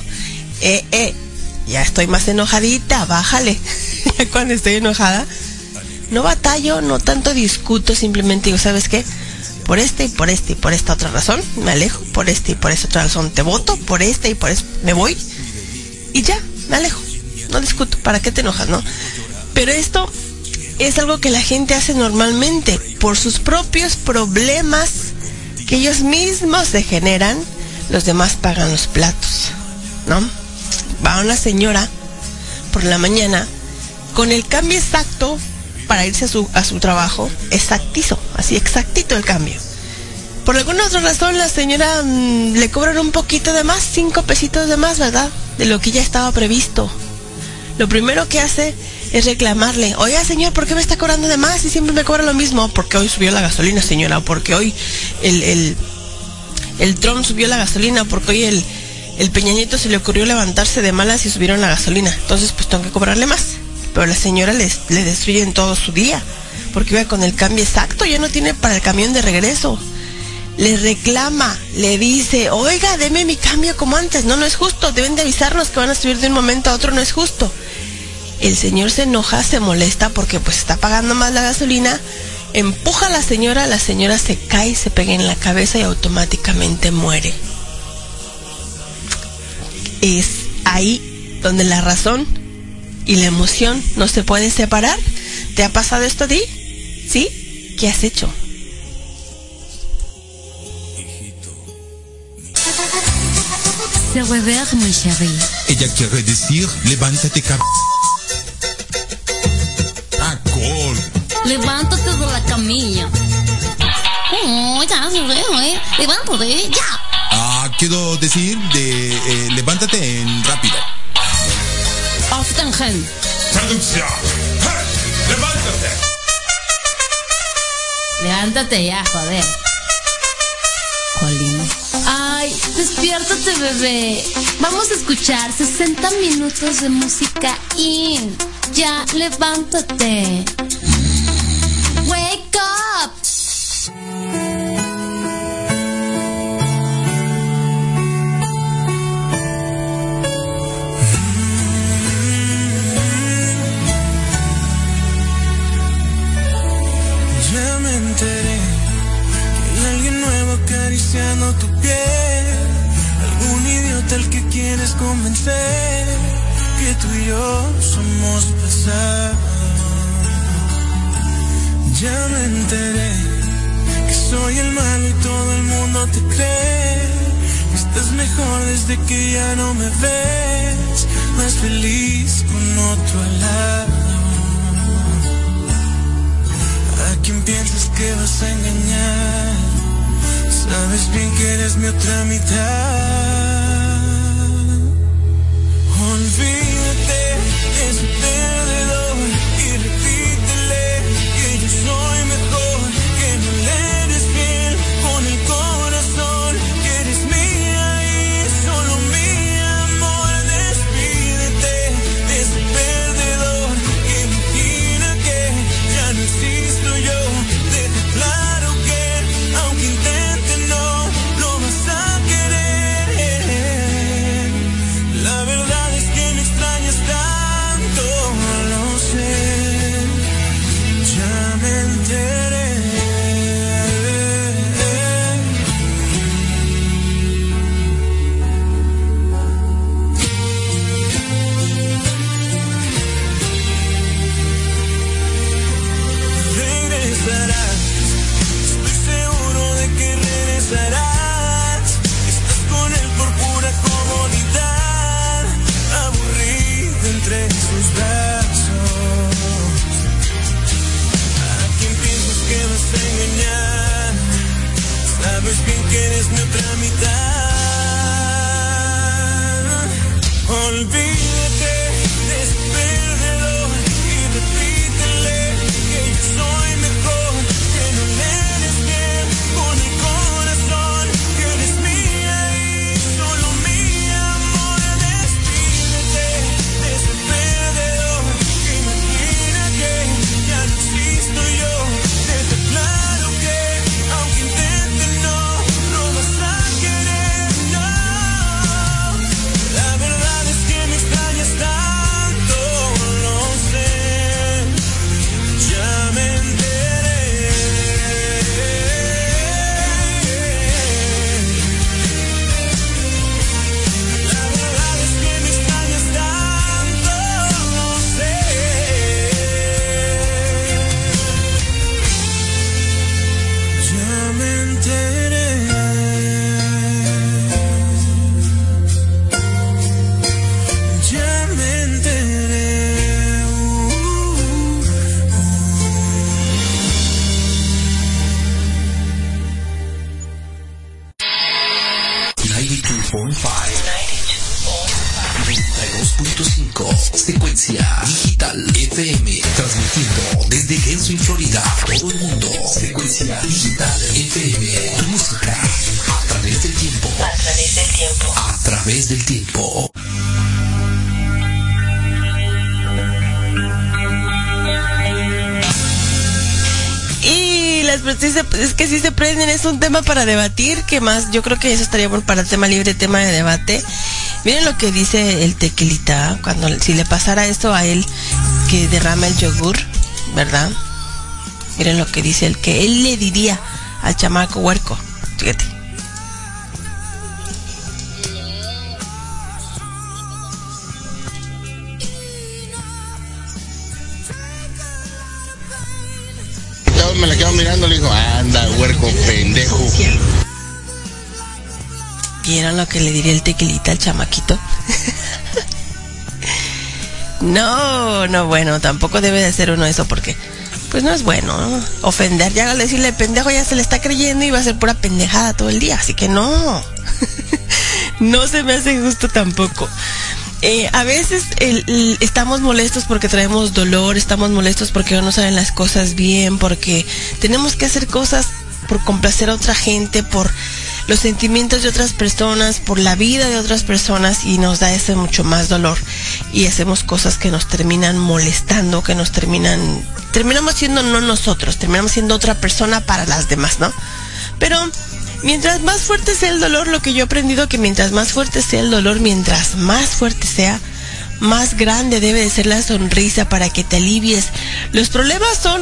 Ya estoy más enojadita, bájale. Ya cuando estoy enojada, no batallo, no tanto discuto, simplemente digo, ¿sabes qué? Por esta y por esta y por esta otra razón me alejo, por esta y por esta otra razón te voto, por esta y por eso me voy y ya, me alejo, no discuto. ¿Para qué te enojas, no? Pero esto es algo que la gente hace normalmente por sus propios problemas que ellos mismos se generan. Los demás pagan los platos, ¿no? Va una señora por la mañana con el cambio exacto para irse a su trabajo, exactizo, así exactito el cambio. Por alguna otra razón la señora le cobran un poquito de más, 5 pesitos de más, ¿verdad? De lo que ya estaba previsto. Lo primero que hace es reclamarle, oiga señor, ¿por qué me está cobrando de más? Y siempre me cobra lo mismo. Porque hoy subió la gasolina, señora, o porque hoy el Trump subió la gasolina, porque hoy el Peña Nieto se le ocurrió levantarse de malas y subieron la gasolina. Entonces pues tengo que cobrarle más. Pero la señora le destruyen todo su día, porque iba con el cambio exacto, ya no tiene para el camión de regreso. Le reclama, le dice, oiga, deme mi cambio como antes, no es justo, deben de avisarnos que van a subir de un momento a otro, no es justo. El señor se enoja, se molesta porque pues está pagando más la gasolina, empuja a la señora se cae, se pega en la cabeza y automáticamente muere. Es ahí donde la razón y la emoción no se pueden separar. ¿Te ha pasado esto a ti? ¿Sí? ¿Qué has hecho? Se réveille, mon chéri. Ella quiere decir, levántate, Levántate de la camilla. Oh, ya se ve, levántate, ya. Quiero decir levántate en rápido. Aufstehen. Traducción. ¡Hey! ¡Levántate! Levántate ya, joder. Colino. Ay, despiértate, bebé. Vamos a escuchar 60 minutos de música in. Ya, levántate. Wake up. Ya me enteré que hay alguien nuevo acariciando tu piel, algún idiota al que quieres convencer que tú y yo somos pasado. Ya me enteré que soy el malo y todo el mundo te cree, que estás mejor desde que ya no me ves, más feliz con otro al lado. ¿A quién piensas que vas a engañar? Sabes bien que eres mi otra mitad. Olvídate de ese perdedor y repítele que yo soy mejor, que no le eres fiel con el corazón, que eres mía y solo mi amor. Despídete de ese perdedor que imagina que ya no existo yo. Deja claro que aunque intente no lo vas a querer. La verdad es que me extrañas tanto. regresarás. Estoy seguro de que regresarás. Estás con él por pura comodidad, aburrido entre sus brazos. ¿A quién piensas que vas a engañar? Sabes bien que eres mi otra mitad. Olvídate de ese perdedor y repítele que yo soy mejor, que no le eres bien con el corazón, que eres mía y solo mía, amor. Despídete de ese perdedor que imagina que ya no existo yo. Deja claro que aunque intente no vas a querer, no. La verdad es que me extrañas tanto, lo sé, ya me enteré. La verdad es que me extrañas tanto, lo sé. Ya me enteré. Ya me enteré. 92.5 Secuencia Digital FM, transmitiendo desde Gainesville, Florida, todo el mundo. Secuencia Digital FM, tu música a través del tiempo. A través del tiempo. A través del tiempo. Y las es que sí se prenden, es un tema para debatir, que más, yo creo que eso estaría bueno para tema libre, tema de debate. Miren lo que dice el tequilita, cuando si le pasara esto a él, que derrama el yogur, ¿verdad? Miren lo que dice él, que él le diría al chamaco huerco, fíjate. Me la quedo mirando, le digo, anda, huerco, pendejo. ¿Vieron lo que le diría el tequilita al chamaquito? No, bueno, tampoco debe de hacer uno eso porque, pues no es bueno, ¿no? Ofender, ya al decirle pendejo ya se le está creyendo y va a ser pura pendejada todo el día, así que no. No se me hace justo tampoco. A veces estamos molestos porque traemos dolor, estamos molestos porque no nos salen las cosas bien, porque tenemos que hacer cosas por complacer a otra gente, por los sentimientos de otras personas, por la vida de otras personas, y nos da ese mucho más dolor y hacemos cosas que nos terminan molestando, que nos terminamos siendo no nosotros, terminamos siendo otra persona para las demás, ¿no? Pero mientras más fuerte sea el dolor, lo que yo he aprendido que mientras más fuerte sea el dolor, mientras más fuerte sea, más grande debe de ser la sonrisa para que te alivies. Los problemas son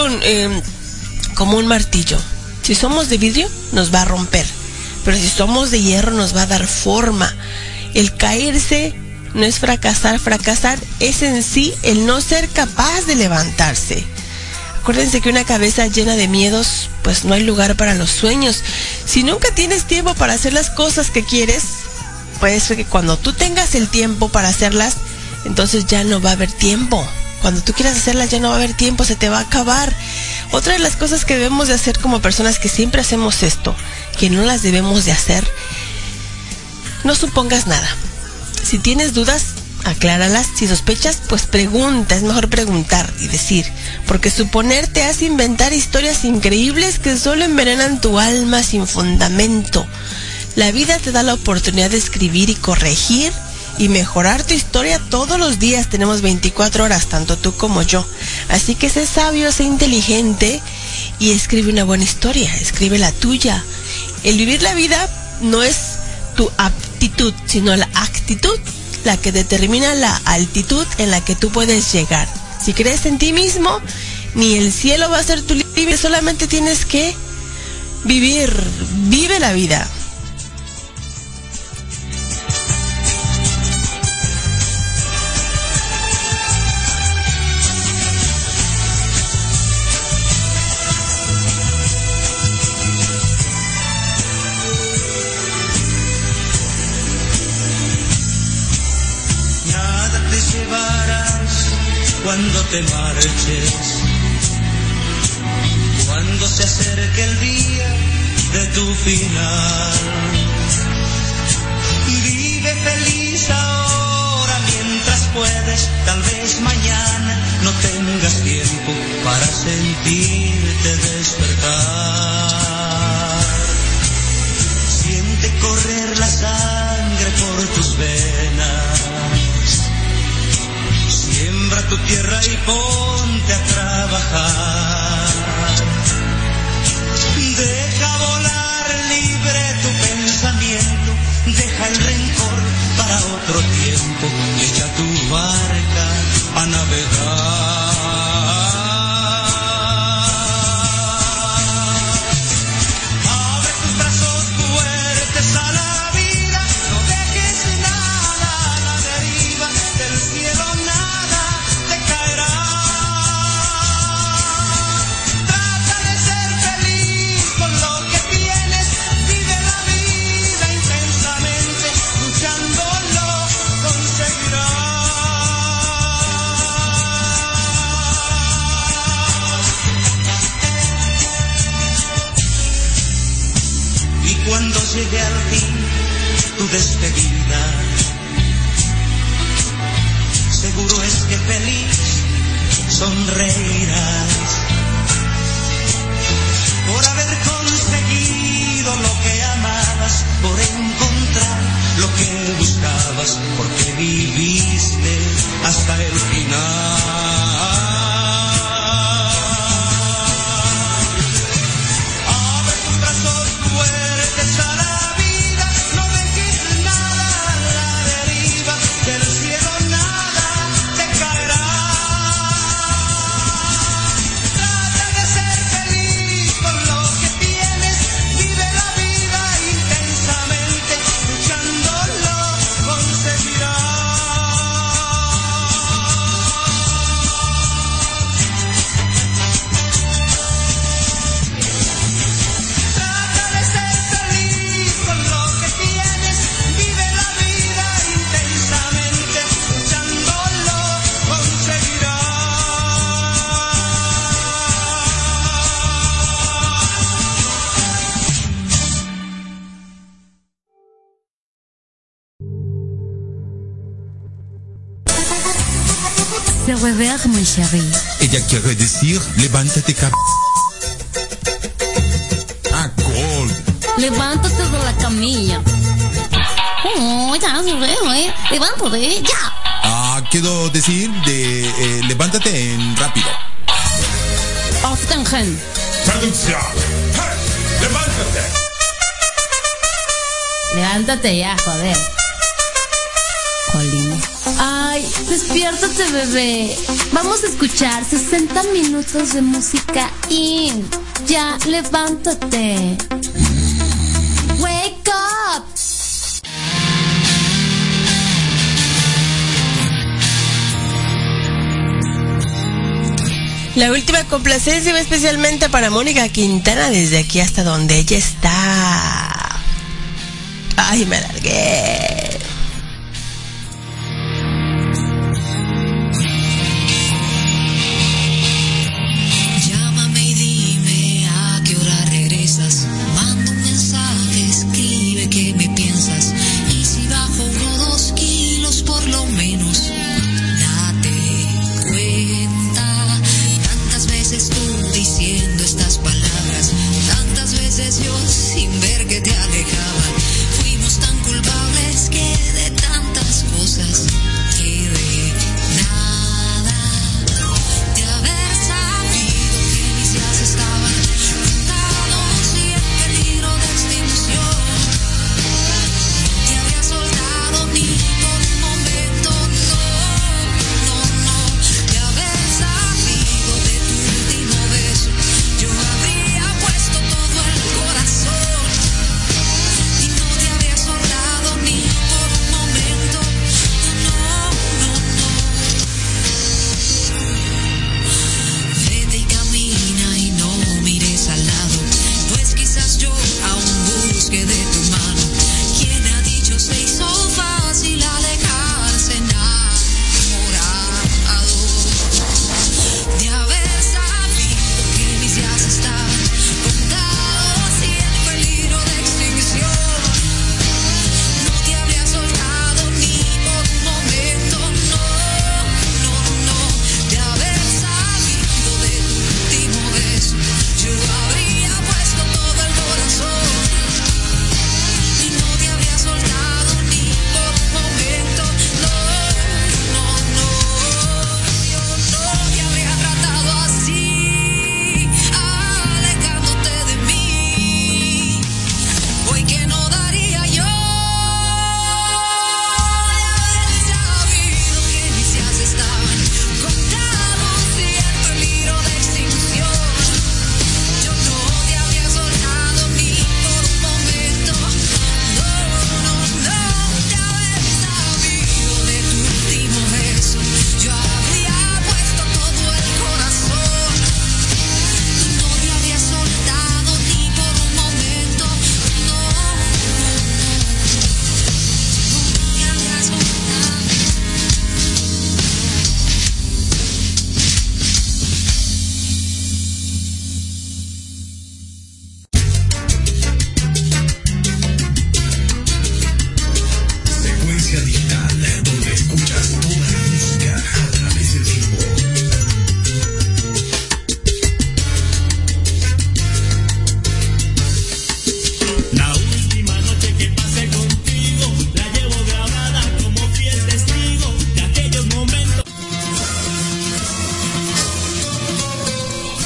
como un martillo. Si somos de vidrio, nos va a romper. Pero si somos de hierro, nos va a dar forma. El caerse no es fracasar. Fracasar es en sí el no ser capaz de levantarse. Acuérdense que una cabeza llena de miedos, pues no hay lugar para los sueños. Si nunca tienes tiempo para hacer las cosas que quieres, puede ser que cuando tú tengas el tiempo para hacerlas, entonces ya no va a haber tiempo. Cuando tú quieras hacerlas ya no va a haber tiempo, se te va a acabar. Otra de las cosas que debemos de hacer como personas que siempre hacemos esto, que no las debemos de hacer, no supongas nada. Si tienes dudas, acláralas. Si sospechas, pues pregunta. Es mejor preguntar y decir, porque suponer te hace inventar historias increíbles que solo envenenan tu alma sin fundamento. La vida te da la oportunidad de escribir y corregir y mejorar tu historia todos los días. Tenemos 24 horas, tanto tú como yo. Así que sé sabio, sé inteligente y escribe una buena historia, escribe la tuya. El vivir la vida no es tu aptitud, sino la actitud la que determina la altitud en la que tú puedes llegar. Si crees en ti mismo, ni el cielo va a ser tu límite, solamente tienes que vivir. Vive la vida. cuando te marches, cuando se acerque el día de tu final. Vive feliz ahora mientras puedes, tal vez mañana no tengas tiempo para sentirte despertar. Siente correr la sangre por tus venas, siembra tu tierra y ponte a trabajar. Deja volar libre tu pensamiento, deja el rencor para otro tiempo y echa tu barca a navegar. Abre tus brazos fuertes a la vida, no dejes nada a la deriva, del cielo nada te caerá. Trata de ser feliz con lo que tienes, vive la vida intensamente, luchando lo conseguirás. Y cuando llegue al fin tu despedida, seguro es que feliz sonreirás por haber conseguido lo que amabas, por encontrar lo que buscabas, porque viviste hasta el final. Abre tus brazos fuertes a la vida, no dejes nada a la deriva, del cielo nada te caerá. Trata de ser feliz con lo que tienes, vive la vida intensamente, luchando lo conseguirás. Trata de ser feliz con lo que tienes, vive la vida intensamente, luchando lo conseguirás. Se réveille, mon chéri. Ella quiere decir, levántate, Col. Levántate de la camilla. Oh, ya se ve, levántate, ya. Quiero decir de levántate en rápido. Aufstehen. Traducción. ¡Hey! ¡Levántate! Levántate ya, joder. Jolín. Ay, despiértate, bebé. Vamos a escuchar 60 minutos de música in. Ya, levántate. Wake up. La última complacencia va especialmente para Mónica Quintana, desde aquí hasta donde ella está. Ay, me alargué. Llámame y dime a qué hora regresas. Manda un mensaje, escribe que me piensas. Y si bajo 1 o 2 kilos por lo menos, date cuenta. Tantas veces tú diciendo estas palabras, tantas veces yo sin ver que te alejaban. Fuimos tan culpables que de tantas cosas que de nada, de haber sabido que mis días estaban contados y en peligro de extinción. No te habría soltado ni por un momento, no, de haber sabido de tu último beso, yo habría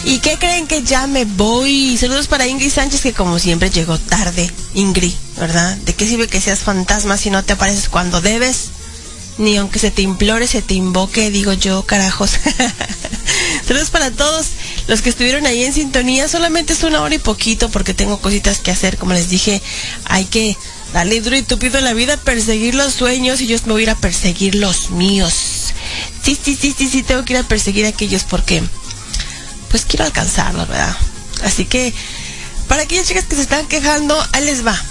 ¿Y qué creen? Que ya me voy. Saludos para Ingrid Sánchez, que como siempre llegó tarde. Ingrid, ¿verdad? ¿De qué sirve que seas fantasma si no te apareces cuando debes? Ni aunque se te implore, se te invoque, digo yo, carajos. Saludos para todos los que estuvieron ahí en sintonía. Solamente es 1 hora y poquito porque tengo cositas que hacer. Como les dije, hay que darle duro y tupido en la vida, perseguir los sueños, y yo me voy a ir a perseguir los míos. Sí, tengo que ir a perseguir a aquellos porque pues quiero alcanzarlos, ¿verdad? Así que para aquellas chicas que se están quejando, ahí les va.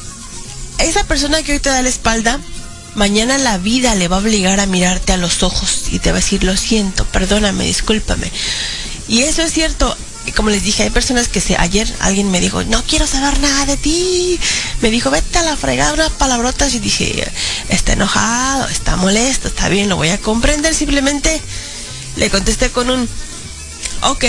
Esa persona que hoy te da la espalda, mañana la vida le va a obligar a mirarte a los ojos y te va a decir: lo siento, perdóname, discúlpame. Y eso es cierto. Como les dije, hay personas que ayer alguien me dijo: no quiero saber nada de ti. Me dijo: vete a la fregada, unas palabrotas. Y dije: está enojado, está molesto, está bien, lo voy a comprender. Simplemente le contesté con un: ok,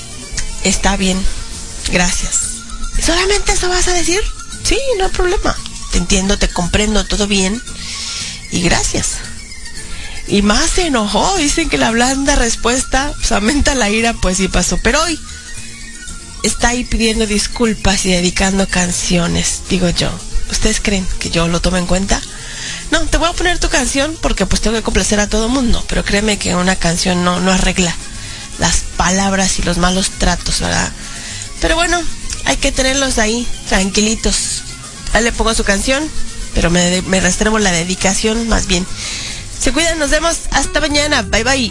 está bien, gracias. ¿Solamente eso vas a decir? Sí, no hay problema. Te entiendo, te comprendo, todo bien. Y gracias. Y más se enojó. Dicen que la blanda respuesta pues aumenta la ira. Pues sí pasó. Pero hoy está ahí pidiendo disculpas y dedicando canciones. Digo yo, ¿ustedes creen que yo lo tomo en cuenta? No, te voy a poner tu canción porque pues tengo que complacer a todo mundo. Pero créeme que una canción no arregla las palabras y los malos tratos, ¿verdad? Pero bueno, hay que tenerlos ahí, tranquilitos. Ahí le pongo su canción, pero me reservo la dedicación más bien. Se cuidan, nos vemos hasta mañana. Bye bye.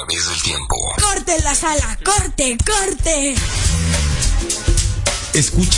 ¡Corte en la sala! ¡Corte, corte! Escucha.